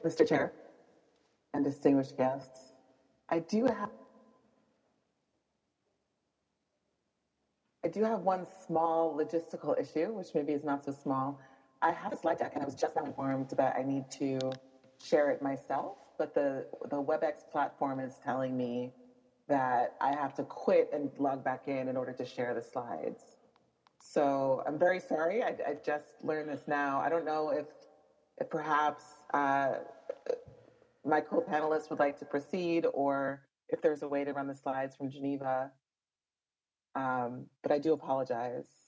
Mr. Chair and distinguished guests. I do have I do have one small logistical issue, which maybe is not so small. I have a slide deck, and I was just now informed that I need to share it myself, but the WebEx platform is telling me that I have to quit and log back in order to share the slides. So I'm very sorry. I just learned this now. I don't know if perhaps my co-panelists would like to proceed, or if there's a way to run the slides from Geneva. But I do apologize.